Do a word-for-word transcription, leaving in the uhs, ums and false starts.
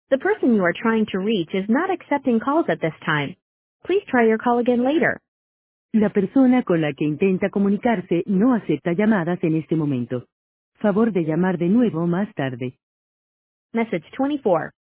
The person you are trying to reach is not accepting calls at this time. Please try your call again later. La persona con la que intenta comunicarse no acepta llamadas en este momento. Favor de llamar de nuevo más tarde. Message twenty-four.